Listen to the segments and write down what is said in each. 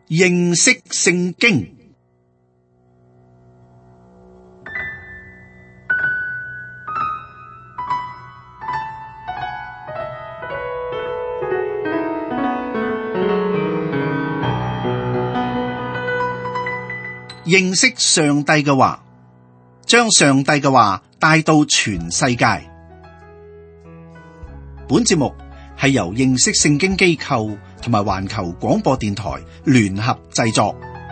認識聖經。認識上帝嘅話，將上帝嘅話帶到全世界。本節目係由認識聖經機構同埋環球廣播電台聯合製作。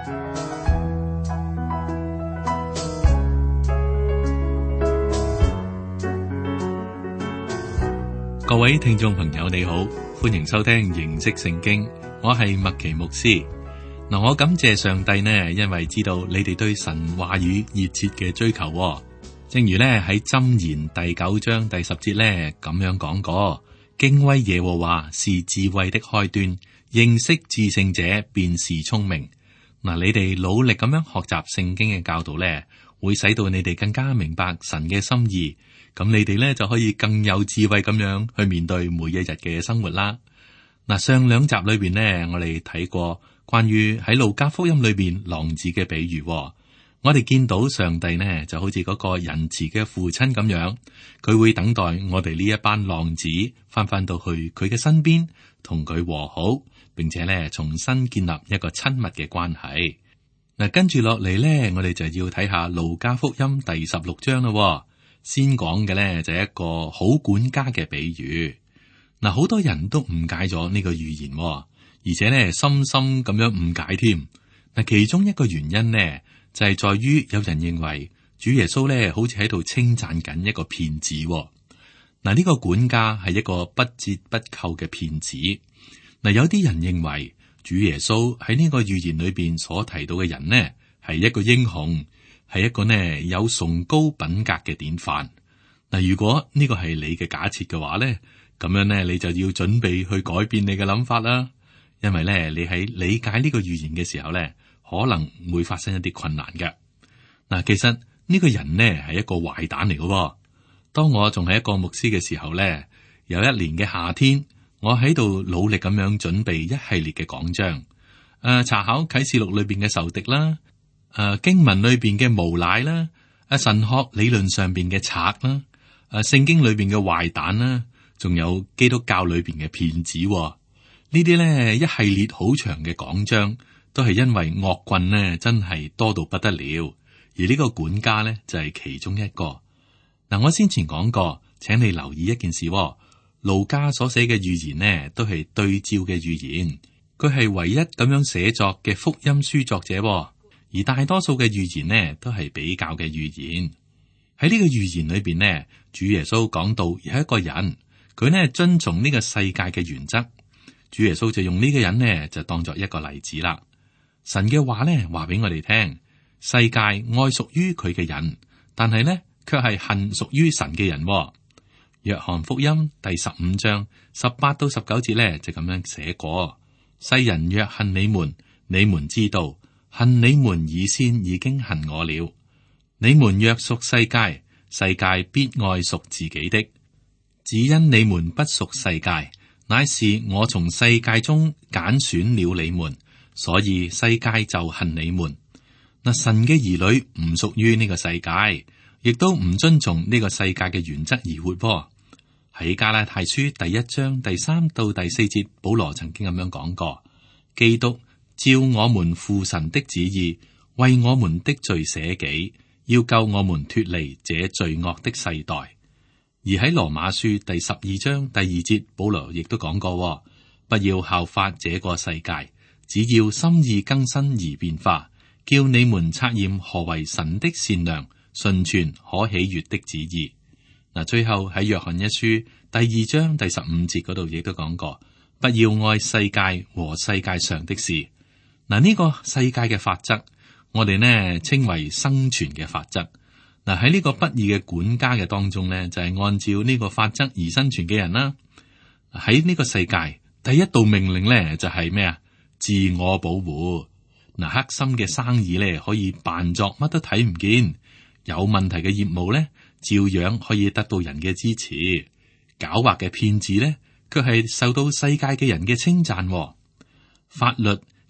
各位聽眾朋友你好，歡迎收聽認識聖經，我係麥奇牧師。嗱，我感謝上帝呢，因為知道你哋對神話語熱切嘅追求。正如呢喺箴言第9章第10節呢咁樣講過，敬畏耶和華是智慧的開端，認識至聖者便是聰明。嗱，你哋努力咁樣學習聖經嘅教導呢，會使到你哋更加明白神嘅心意。咁你哋呢就可以更有智慧咁樣去面對每一日嘅生活啦。嗱，上兩集裏邊呢，我哋睇過關於喺路加福音裏邊浪子嘅比喻。我哋見到上帝呢就好似嗰個仁慈嘅父親咁樣，佢會等待我哋呢一班浪子翻到去佢嘅身邊，同佢和好，並且呢重新建立一個親密嘅關係。嗱，跟住落嚟呢，我哋就要睇下路加福音第16章咯。先講嘅呢就係一個好管家嘅比喻。嗱，好多人都誤解咗呢個寓言，而且呢深深咁樣誤解添。嗱，其中一個原因呢就係在於有人認為主耶穌呢好似喺度稱讚緊一個騙子。嗱，呢個管家係一個不折不扣嘅騙子。嗱，有啲人認為主耶穌喺呢個寓言裏邊所提到嘅人呢係一個英雄，係一個呢有崇高品格嘅典範。嗱，如果呢個係你嘅假設嘅話呢，咁樣呢你就要準備去改變你嘅諗法啦。因為呢你喺理解呢個寓言嘅時候呢，可能會發生一啲困難嘅。嗱，其實呢個人呢係一個壞蛋嚟嘅。當我仲係一個牧師嘅時候呢，有一年嘅夏天，我喺度努力咁樣準備一系列嘅講章，查考啟示錄裏邊嘅仇敵啦，經文裏邊嘅無賴啦，神學理論上邊嘅賊啦，聖經裏邊嘅壞蛋啦，仲有基督教裏邊嘅騙子。呢啲呢一系列好長嘅講章，都係因為惡棍呢真係多到不得了，而呢個管家呢就係其中一個。嗱，我先前講過，請你留意一件事，路加所寫嘅寓言呢都係對照嘅寓言，佢係唯一咁樣寫作嘅福音書作者，而大多數嘅寓言呢都係比較嘅寓言。喺呢個寓言裏邊呢，主耶穌講到有一個人，佢呢遵從呢個世界嘅原則，主耶穌就用呢個人呢就當作一個例子啦。神嘅話呢話俾我哋聽，世界愛屬於佢嘅人，但係呢卻係恨屬於神嘅人。約翰福音第15章18到19節呢就咁樣寫過：世人若恨你們，你們知道恨你們以先已經恨我了。你們若屬世界，世界必愛屬自己的。只因你們不屬世界，乃是我從世界中揀選了你們，所以世界就恨你們。嗱，神嘅兒女唔屬於呢個世界，亦都唔遵從呢個世界嘅原則而活。喺加拉太書第1章第3到第4節，保羅曾經咁樣講過：基督照我們父神的旨意，為我們的罪捨己，要救我們脫離這罪惡的世代。而喺羅馬書第12章第2節，保羅亦都講過：不要效法這個世界，只要心意更新而變化，叫你們察驗何為神的善良、純全、可喜悅的旨意。嗱，最後喺約翰一書第2章第15節嗰度亦都講過：不要愛世界和世界上的事。嗱，呢個世界嘅法則，我哋呢稱為生存嘅法則。嗱，喺呢個不義嘅管家嘅當中呢，就係按照呢個法則而生存嘅人啦。喺呢個世界，第一道命令呢就係咩啊？自我保護。嗱，黑心嘅生意呢可以扮作乜都睇唔見，有問題嘅業務呢照樣可以得到人嘅支持，狡猾嘅騙子呢卻係受到世界嘅人嘅稱讚。法律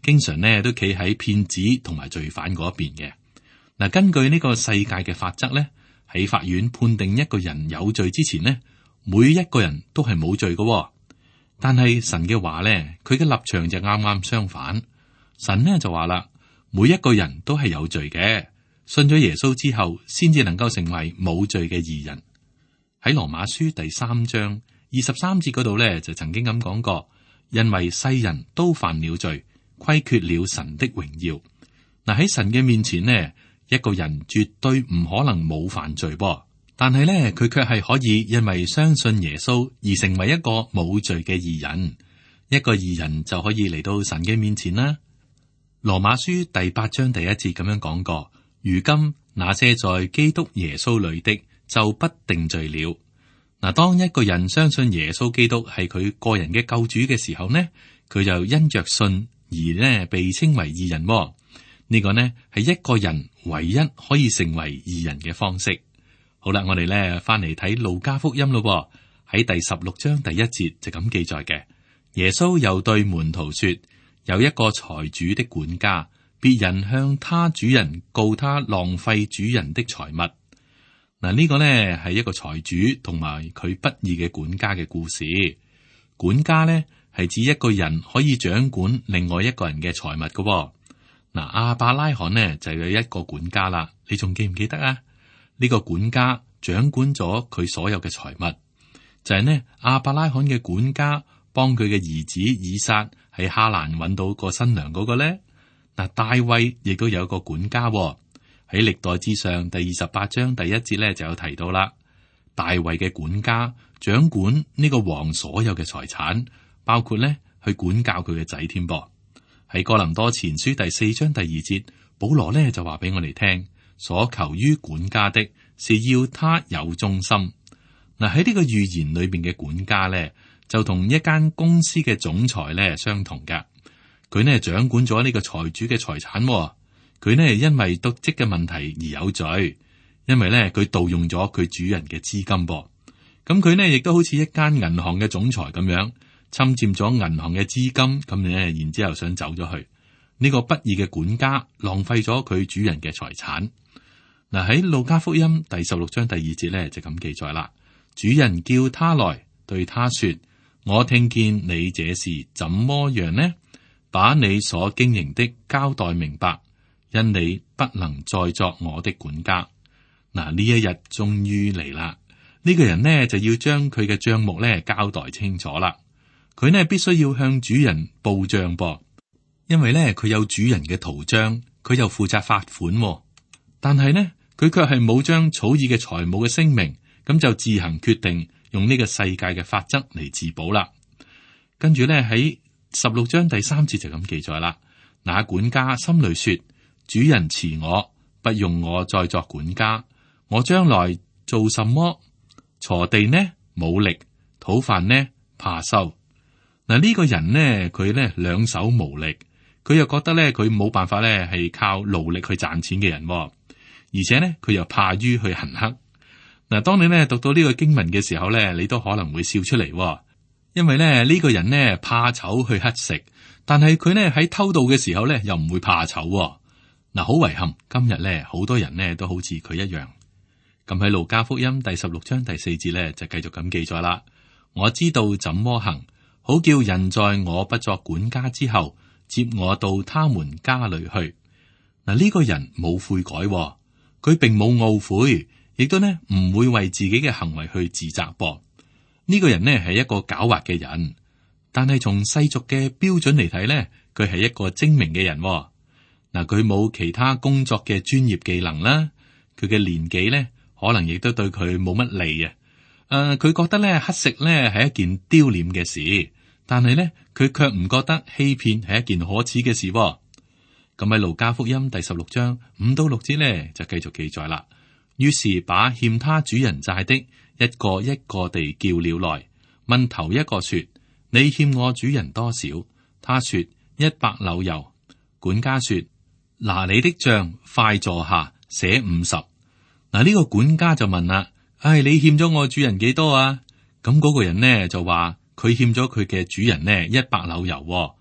經常呢都企喺騙子同埋罪犯嗰一邊嘅。嗱，根據呢個世界嘅法則咧，喺法院判定一個人有罪之前呢，每一個人都係冇罪嘅。但係神嘅話咧，佢嘅立場就啱啱相反。神呢就話啦，每一個人都係有罪嘅，信咗耶穌之後，先至能夠成為冇罪嘅義人。喺羅馬書第3章23節嗰度咧，就曾經咁講過，因為世人都犯了罪，虧缺了神的榮耀。嗱，喺神嘅面前呢，一個人絕對唔可能冇犯罪噃，但係咧佢卻係可以因為相信耶穌而成為一個冇罪嘅義人。一個義人就可以嚟到神嘅面前啦。羅馬書第8章第1節咁樣講過，如今那些在基督耶穌裏的就不定罪了。嗱，當一個人相信耶穌基督係佢個人嘅救主嘅時候呢，佢就因着信而呢被稱為義人。呢個呢係一個人唯一可以成為義人嘅方式。好啦，我哋呢翻嚟睇路加福音咯。喺第16章第1節就咁記載嘅，耶穌又對門徒說：有一個財主的管家，別人向他主人告他浪費主人的財物。嗱，呢個呢係一個財主同埋佢不義嘅管家嘅故事。管家呢係指一個人可以掌管另外一個人嘅財物嘅。嗱，亞伯拉罕呢就有一個管家啦，你仲記唔記得啊？呢個管家掌管咗佢所有嘅財物，就係呢亞伯拉罕嘅管家幫佢嘅兒子以撒喺哈蘭揾到個新娘嗰個呢。嗱，大衛亦都有一個管家喎。喺歷代志上第28章第1節咧就有提到啦。大衛嘅管家掌管呢個王所有嘅財產，包括咧去管教佢嘅仔添噃。喺哥林多前書第4章第2節，保羅咧就話俾我哋聽，所求於管家的是要他有忠心。嗱，喺呢個預言裏邊嘅管家咧，就同一間公司嘅總裁咧相同噶。佢呢掌管咗呢個財主嘅財產喎。佢呢因為瀆職嘅問題而有罪，因為呢佢盜用咗佢主人嘅資金噃。咁佢呢亦都好似一間銀行嘅總裁咁樣，侵佔咗銀行嘅資金，咁呢然之後想走咗去。呢個不義嘅管家浪費咗佢主人嘅財產。嗱，喺路加福音第16章第2節呢就咁記載啦。主人叫他來，對他說：我聽見你這事怎麼樣呢？把你所經營的交代明白。因你不能再作我的管家。嗱，呢一日終於嚟啦。呢個人呢就要將佢嘅賬目咧交代清楚啦。佢呢必須要向主人報賬噃，因為呢佢有主人嘅圖章，佢又負責罰款。但係呢佢卻係冇將草擬嘅財務嘅聲明，咁就自行決定用呢個世界嘅法則嚟自保啦。跟住呢喺16章第3節就咁記載啦。那管家心裏說：主人辭我，不用我再作管家，我將來做什麼？鋤地呢冇力，討飯呢怕羞。嗱，呢個人呢，佢呢兩手無力，佢又覺得呢佢冇辦法呢係靠勞力去賺錢嘅人，而且呢佢又怕於去行乞。嗱，當你呢讀到呢個經文嘅時候呢，你都可能會笑出嚟，因為呢個人呢怕醜去乞食，但係佢呢喺偷盜嘅時候呢又唔會怕醜。嗱，好遺憾，今日咧好多人呢都好似佢一樣。咁喺路加福音第16章第4節咧就繼續咁記載啦。我知道怎麼行，好叫人在我不作管家之後，接我到他們家裏去。嗱，呢個人冇悔改，佢並冇懊悔，亦都呢唔會為自己嘅行為去自責噃。呢個人呢係一個狡猾嘅人，但係從世俗嘅標準嚟睇呢，佢係一個精明嘅人。嗱，佢冇其他工作嘅專業技能啦，佢嘅年紀咧，可能亦都對佢冇乜利啊。佢覺得咧乞食咧係一件丟臉嘅事，但係咧佢卻唔覺得欺騙係一件可恥嘅事。咁喺路加福音第16章5到6節咧就繼續記載啦。於是把欠他主人債的一個一個地叫了來，問頭一個說：你欠我主人多少？他說100簍油。管家說：拿你的賬，快坐下，寫50。嗱，呢個管家就問啦：你欠咗我主人幾多啊？咁嗰個人呢就話佢欠咗佢嘅主人呢100簍油。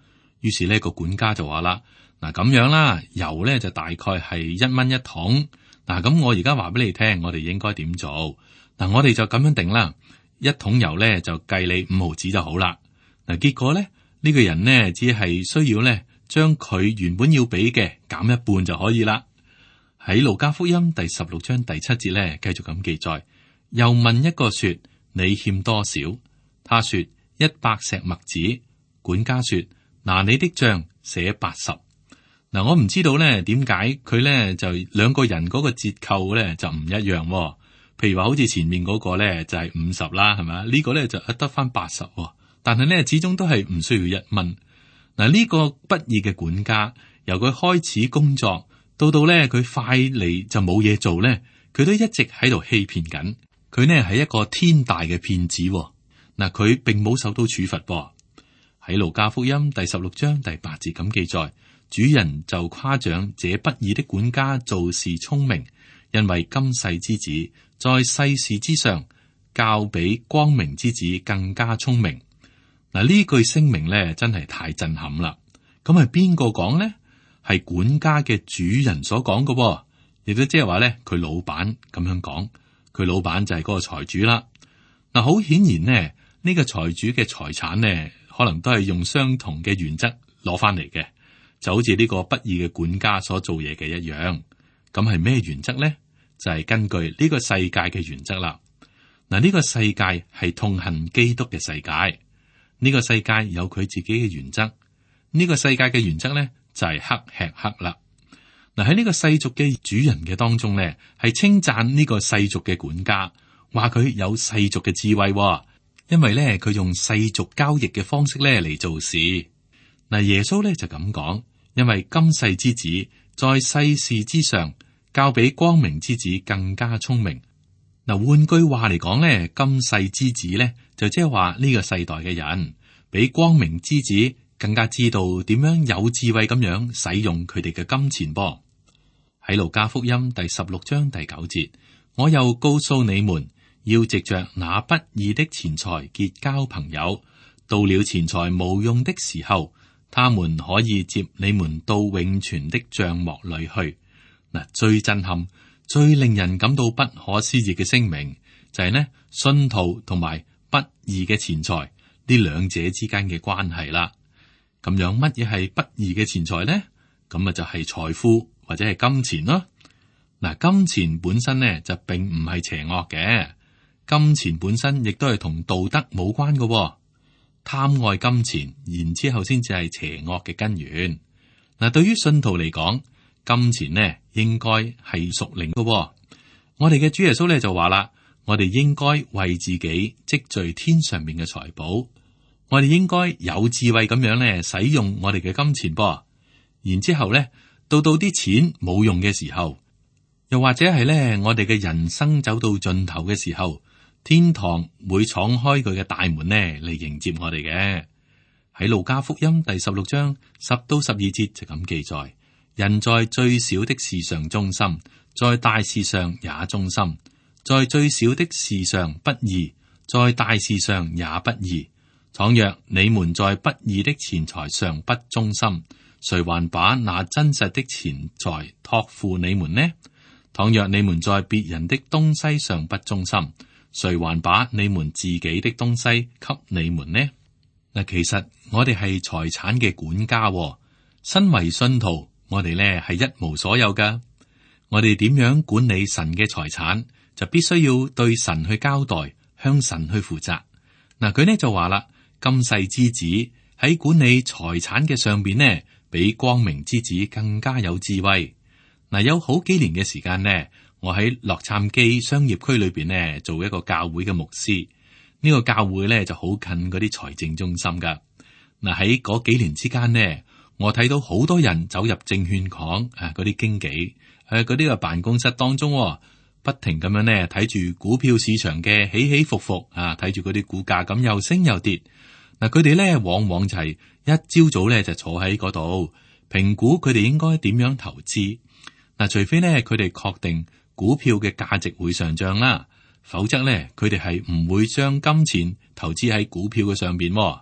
於是呢個管家就話啦，嗱咁樣啦，油咧就大概係1蚊1桶。嗱咁我而家話俾你聽，我哋應該點做？嗱我哋就咁樣定啦，1桶油咧就計你5毫子就好啦。嗱結果咧呢個人呢，只係需要咧將佢原本要俾嘅減一半就可以啦。喺路加福音第16章第7節咧，繼續咁記載，又問一個說：你欠多少？他說100石麥子。管家說：拿你的賬寫80。嗱，我唔知道咧點解佢咧就兩個人嗰個折扣咧就唔一樣。譬如話好似前面嗰個咧就係50啦，係咪？呢個咧就得翻80，但係咧始終都係唔需要1蚊。嗱，呢個不義嘅管家由佢開始工作到咧佢快嚟就冇嘢做咧，佢都一直喺度欺騙緊。佢呢係一個天大嘅騙子。嗱，佢並冇受到處罰噃。喺路加福音第16章第8節咁記載，主人就誇獎這不義的管家做事聰明，因為今世之子在世事之上，較比光明之子更加聰明。嗱，呢句聲明咧真係太震撼啦。咁係邊個講呢？係管家嘅主人所講嘅，亦都即係話咧佢老闆咁樣講。佢老闆就係嗰個財主啦。嗱，好顯然呢，呢個財主嘅財產呢，可能都係用相同嘅原則攞翻嚟嘅，就好似呢個不義嘅管家所做嘢嘅一樣。咁係咩原則呢？就係根據呢個世界嘅原則啦。嗱，呢個世界係痛恨基督嘅世界，呢個世界有佢自己嘅原則。呢個世界嘅原則呢，就係黑吃黑啦。嗱，喺呢個世俗嘅主人嘅當中呢，係稱讚呢個世俗嘅管家，話佢有世俗嘅智慧，因為咧佢用世俗交易嘅方式咧嚟做事。嗱，耶穌咧就咁講，因為今世之子在世事之上，較比光明之子更加聰明。嗱，換句話嚟講咧，今世之子咧就即係話呢個世代嘅人，比光明之子更加知道點樣有智慧咁樣使用佢哋嘅金錢噃。喺路加福音第16章第9節，我又告訴你們，要藉着那不義的錢財結交朋友，到了錢財無用的時候，他們可以接你們到永存的帳幕裏去。嗱，最震撼、最令人感到不可思議嘅聲明就係呢，信徒同埋不義嘅錢財呢兩者之間嘅關係啦。咁樣乜嘢係不義嘅錢財呢？咁啊就係財富或者係金錢咯。嗱，金錢本身呢就並唔係邪惡嘅，金錢本身亦都係同道德冇關嘅。貪愛金錢，然之後先至係邪惡嘅根源。嗱，對於信徒嚟講，金錢呢應該係屬靈嘅。我哋嘅主耶穌咧就話啦，我哋應該為自己積聚天上面嘅財寶。我哋應該有智慧咁樣咧使用我哋嘅金錢噃。然之後咧，到啲錢冇用嘅時候，又或者係咧我哋嘅人生走到盡頭嘅時候，天堂會敞開佢嘅大門呢嚟迎接我哋嘅。喺路加福音第16章10到12節就咁記載：人在最小的事上忠心，在大事上也忠心；在最小的事上不義，在大事上也不義。倘若你們在不義的錢財上不忠心，誰還把那真實的錢財託付你們呢？倘若你們在別人的東西上不忠心，誰還把你們自己的東西給你們呢？嗱，其實我哋係財產嘅管家，身為信徒，我哋咧係一無所有噶。我哋點樣管理神嘅財產，就必須要對神去交代，向神去負責。嗱，佢呢就話啦，今世之子喺管理財產嘅上邊呢，比光明之子更加有智慧。嗱，有好幾年嘅時間呢，我喺洛杉磯商業區裏邊呢做一個教會嘅牧師。呢個教會咧就好近嗰啲財政中心噶。嗱，喺嗰幾年之間呢，我睇到好多人走入證券行嗰啲經紀嗰啲嘅辦公室當中，不停咁樣呢睇住股票市場嘅起起伏伏睇住嗰啲股價咁又升又跌。嗱，佢哋咧往往就係一朝早咧就坐喺嗰度評估佢哋應該點樣投資。嗱，除非咧佢哋確定股票嘅價值會上漲啦，否則咧佢哋係唔會將金錢投資喺股票嘅上邊。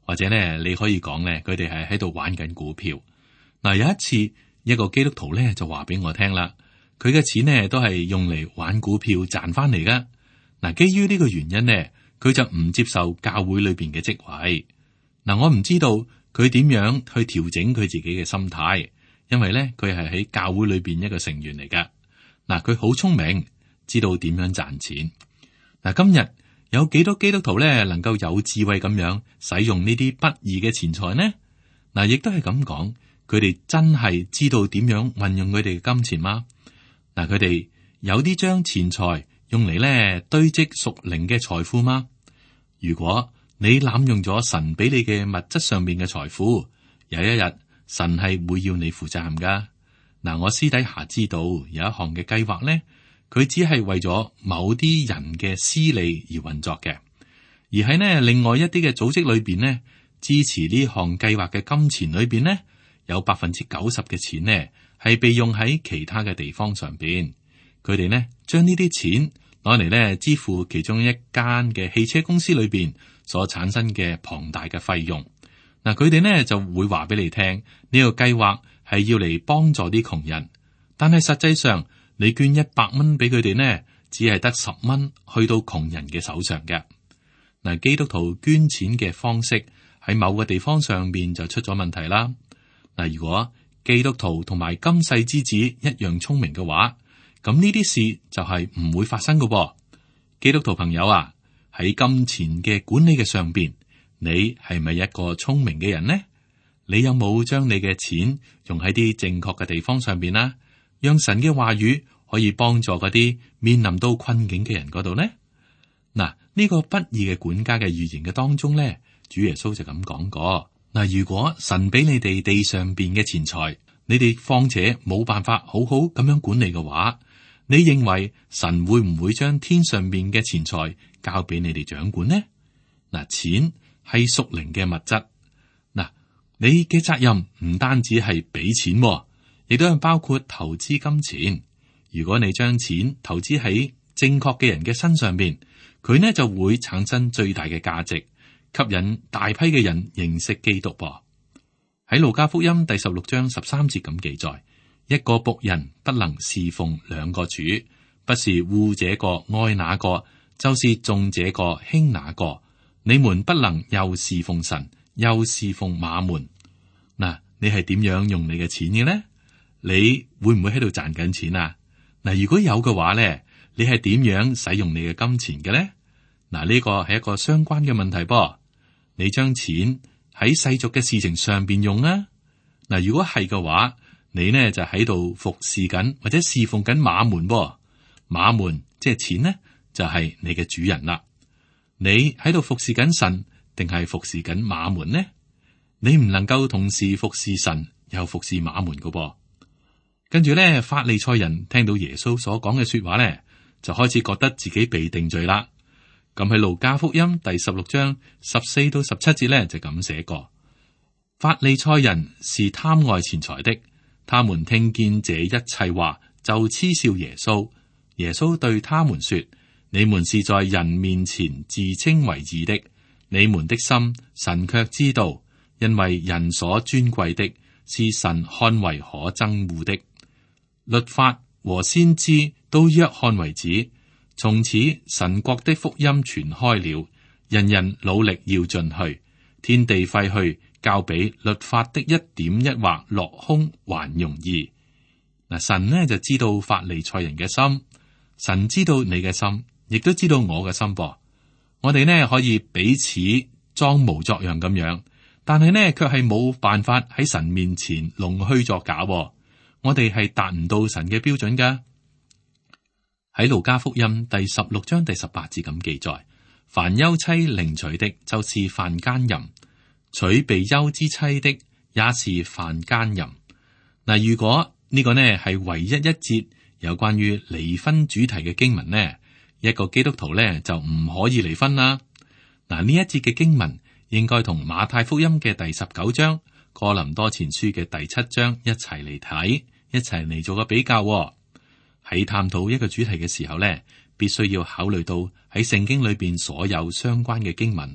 或者呢，你可以講咧，佢哋係喺度玩緊股票。嗱，有一次一個基督徒咧就話俾我聽啦，佢嘅錢呢都係用嚟玩股票賺翻嚟噶。嗱，基於呢個原因呢，佢就唔接受教會裏邊嘅職位。嗱，我唔知道佢點樣去調整佢自己嘅心態，因為咧佢係喺教會裏邊一個成員嚟噶。嗱，佢好聰明，知道點樣賺錢。嗱，今日有幾多基督徒咧能夠有智慧咁樣使用呢啲不義嘅錢財呢？嗱，亦都係咁講，佢哋真係知道點樣運用佢哋嘅金錢嗎？嗱，佢哋有啲將錢財用嚟咧堆積屬靈嘅財富嗎？如果你濫用咗神俾你嘅物質上面嘅財富，有一日神係會要你負責任噶。嗱，我私底下知道有一項嘅計劃咧，佢只係為咗某啲人嘅私利而運作嘅，而喺呢另外一啲嘅組織裏邊呢，支持呢項計劃嘅金錢裏邊呢，有90%嘅錢呢係被用喺其他嘅地方上邊。佢哋呢將呢啲錢攞嚟呢支付其中一間嘅汽車公司裏邊所產生嘅龐大嘅費用。嗱，佢哋呢就會話俾你聽，呢個計劃係要嚟幫助啲窮人，但係實際上你捐100蚊俾佢哋呢，只係得10蚊去到窮人嘅手上嘅。嗱，基督徒捐錢嘅方式喺某個地方上邊就出咗問題啦。嗱，如果基督徒同埋今世之子一樣聰明嘅話，咁呢啲事就係唔會發生㗎噃。基督徒朋友啊，喺金錢嘅管理嘅上邊，你係咪一個聰明嘅人呢？你有冇將你嘅錢用喺啲正確嘅地方上邊啦？讓神嘅話語可以幫助嗰啲面臨到困境嘅人嗰度呢？嗱，呢個不義嘅管家嘅預言嘅當中咧，主耶穌就咁講過。嗱，如果神俾你哋地上邊嘅錢財，你哋況且冇辦法好好咁樣管理嘅話，你認為神會唔會將天上邊嘅錢財交俾你哋掌管呢？嗱，錢係屬靈嘅物質。嗱，你嘅責任唔單止係俾錢，亦都係包括投資金錢。如果你將錢投資喺正確嘅人嘅身上邊，佢呢就會產生最大嘅價值，吸引大批嘅人認識基督噃。喺路加福音第16章13節咁記載，一個僕人不能侍奉兩個主，不是惡這個愛那個，就是重這個輕那個。你們不能又侍奉神，又侍奉馬門。嗱，你係點樣用你嘅錢嘅呢？你會唔會喺度賺緊錢啊？嗱，如果有嘅話咧，你係點樣使用你嘅金錢嘅咧？嗱，呢個係一個相關嘅問題噃。你將錢喺世俗嘅事情上邊用啊？嗱，如果係嘅話，你呢就喺度服侍緊或者侍奉緊馬門噃。馬門即係錢呢，就係你嘅主人啦。你喺度服侍緊神，定係服侍緊馬門呢？你唔能夠同時服侍神又服侍馬門噶噃。跟住咧，法利賽人聽到耶穌所講嘅說話咧，就開始覺得自己被定罪啦。咁喺路加福音第16章14到17節咧就咁寫過：法利賽人是貪愛錢財的，他們聽見這一切話就嗤笑耶穌。耶穌對他們說：你們是在人面前自稱為義的，你們的心神卻知道，因為人所尊貴的是神看為可憎惡的。律法和先知都約翰為止，從此神國的福音傳開了，人人努力要進去，天地廢去，較比律法的一點一畫落空還容易。嗱，神呢就知道法利賽人嘅心，神知道你嘅心，亦都知道我嘅心噃。我哋呢可以彼此裝模作樣咁樣，但係呢卻係冇辦法喺神面前弄虛作假。我哋係達唔到神嘅標準噶。喺路加福音第16章第18節咁記載：凡休妻另娶的，就是犯奸淫；娶被休之妻的，也是犯奸淫。嗱，如果呢個呢係唯一一節有關於離婚主題嘅經文呢，一個基督徒呢就唔可以離婚啦。嗱，呢一節嘅經文應該同馬太福音嘅第19章、哥林多前書嘅第7章一齊嚟睇，一齊嚟做個比較。喺探討一個主題嘅時候呢，必須要考慮到喺聖經裏邊所有相關嘅經文，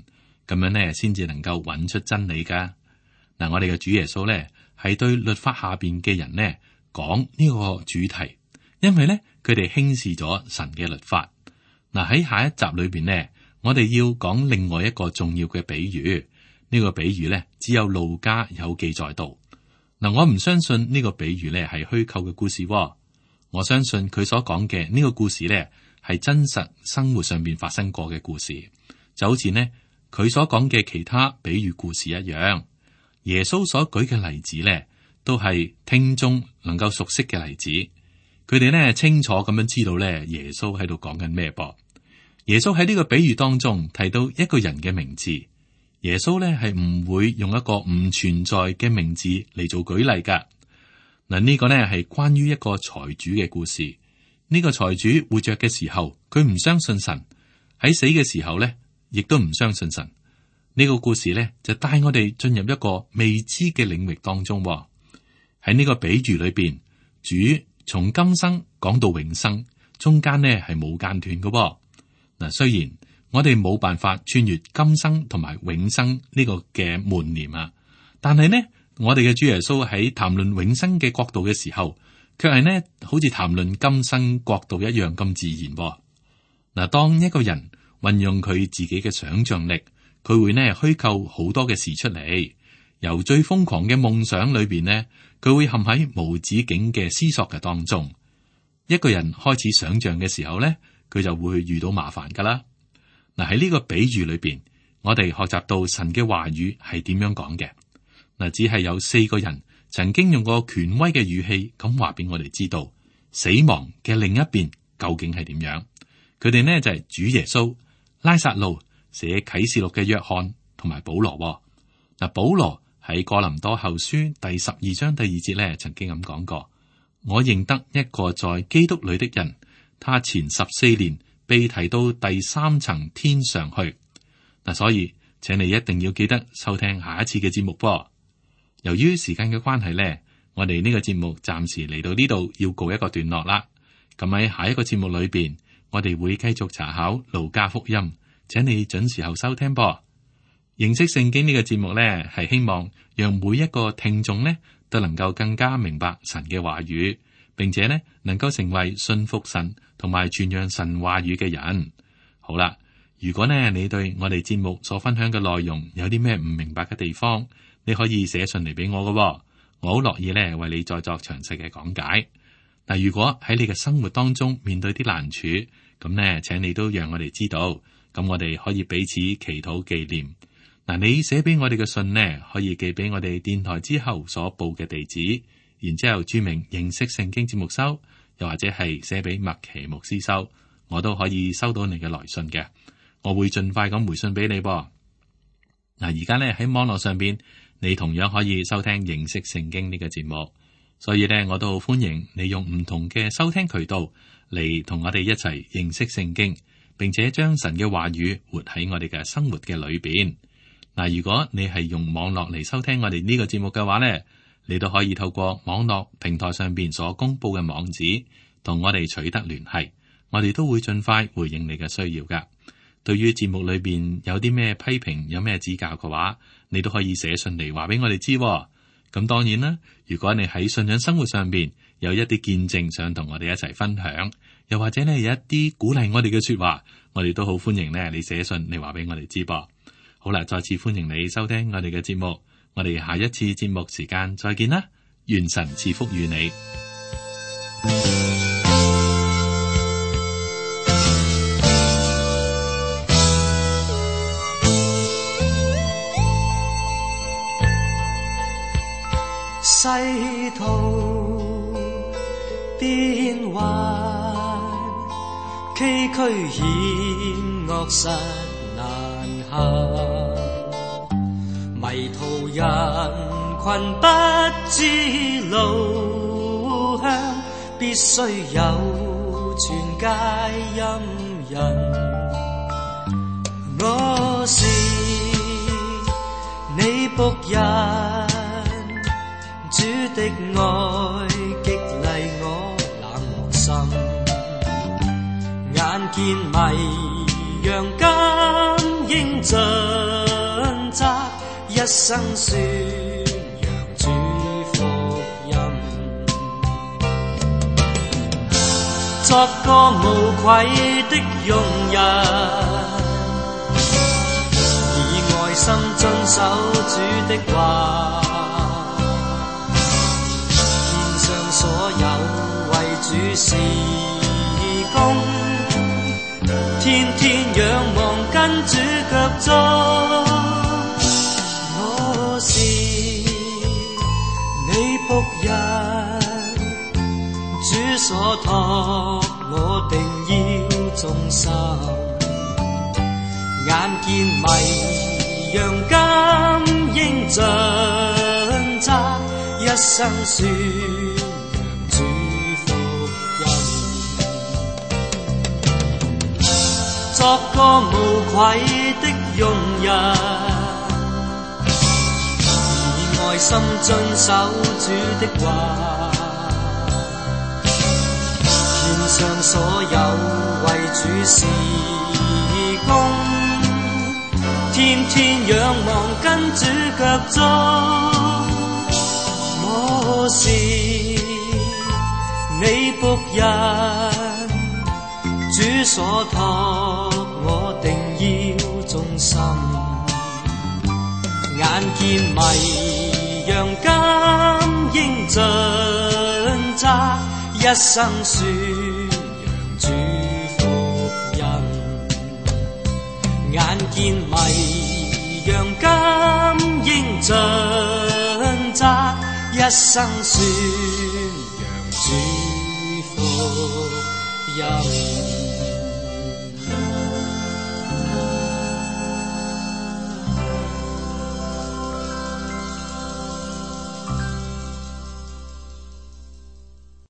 咁樣呢先至能夠揾出真理噶。嗱，我哋嘅主耶穌呢係對律法下邊嘅人呢講呢個主題，因為呢佢哋輕視咗神嘅律法。嗱，喺下一集裏邊呢，我哋要講另外一個重要嘅比喻。呢個比喻呢只有路加有記載到。嗱，我唔相信呢個比喻呢係虛構嘅故事。我相信佢所講嘅呢個故事呢係真實生活上邊發生過嘅故事，就好似呢佢所講嘅其他比喻故事一樣。耶穌所舉嘅例子呢，都係聽眾能夠熟悉嘅例子。佢哋呢清楚咁樣知道呢耶穌喺度講緊咩噃。耶穌喺呢個比喻當中提到一個人嘅名字，耶穌呢係唔會用一個唔存在嘅名字嚟做舉例噶。嗱，呢個呢係關於一個財主嘅故事。呢個財主活着嘅時候，佢唔相信神；喺死嘅時候呢，亦都唔相信神。呢個故事呢，就帶我哋進入一個未知嘅領域當中。喺呢個比喻裏邊，主從今生講到永生，中間呢係冇間斷嘅。嗱，雖然我哋冇辦法穿越今生同埋永生呢個嘅門簾啊，但係呢，我哋嘅主耶穌喺談論永生嘅國度嘅時候，卻係呢好似談論今生國度一樣咁自然。嗱，當一個人運用佢自己嘅想象力，佢會呢虛構好多嘅事出嚟。由最瘋狂嘅夢想裏邊呢，佢會陷喺無止境嘅思索嘅當中。一個人開始想象嘅時候呢，佢就會遇到麻煩噶啦。嗱，喺呢個比喻裏邊，我哋學習到神嘅話語係點樣講嘅。嗱，只係有4個人曾經用過權威嘅語氣咁話俾我哋知道死亡嘅另一邊究竟係點樣。佢哋呢就係主耶穌、拉撒路、寫啟示錄嘅約翰同埋保羅。嗱，保羅喺哥林多後書第12章第2節呢曾經咁講過：我認得一個在基督裏的人，他前14年被提到第3層天上去。嗱，所以請你一定要記得收聽下一次嘅節目噃。由於時間嘅關係呢，我哋呢個節目暫時嚟到呢度要告一個段落啦。咁喺下一個節目裏邊，我哋會繼續查考路加福音，請你準時候收聽噃。認識聖經呢個節目呢，係希望讓每一個聽眾呢都能夠更加明白神嘅話語，並且呢能夠成為信服神同埋傳揚神話語嘅人。好啦，如果呢你對我哋節目所分享嘅內容有啲咩唔明白嘅地方，你可以寫信嚟俾我㗎，我好樂意咧為你再作詳細嘅講解。嗱，如果喺你嘅生活當中面對啲難處，咁呢，請你都讓我哋知道，咁我哋可以彼此祈禱紀念。嗱，你寫俾我哋嘅信呢，可以寄俾我哋電台之後所報嘅地址，然之後注明認識聖經節目收，又或者係寫俾麥奇牧師收，我都可以收到你嘅來信嘅，我會盡快咁回信俾你噃。嗱，而家呢，喺網絡上邊，你同樣可以收聽認識聖經呢個節目，所以呢，我都好歡迎你用唔同嘅收聽渠道嚟同我哋一齊認識聖經，並且將神嘅話語活喺我哋嘅生活嘅裏邊。嗱，如果你係用網絡嚟收聽我哋呢個節目嘅話呢，你都可以透過網絡平台上邊所公布嘅網址同我哋取得聯繫，我哋都會盡快回應你嘅需要噶。對於節目裏邊有啲咩批評，有咩指教嘅話，你都可以寫信嚟話俾我哋知。咁當然啦，如果你喺信仰生活上邊有一啲見證想同我哋一齊分享，又或者呢有一啲鼓勵我哋嘅說話，我哋都好歡迎呢你寫信嚟話俾我哋知噃。好啦，再次歡迎你收聽我哋嘅節目，我哋下一次節目時間再見啦，願神賜福與你。 世途變幻，崎嶇險惡實難行，迷途人群不知路向，必須有傳佳音人。我是你僕人，主的愛激勵我冷漠心，眼見迷羊感應着一生宣揚主福音，作個無愧的傭人，以愛心遵守主的話，獻上所有為主事工，天天仰望跟主腳蹤。我是你僕人，主所託我定要忠心，眼見迷羊金應盡責，一生宣揚主福音，作個無愧的傭人，以愛心遵守主的話，獻上所有為主事工，天天仰望跟主腳蹤。我是你僕人，主所託我定要忠心，眼見迷羊金應盡責，一生宣揚主福音，眼見迷羊金應盡責，一生宣揚主福音。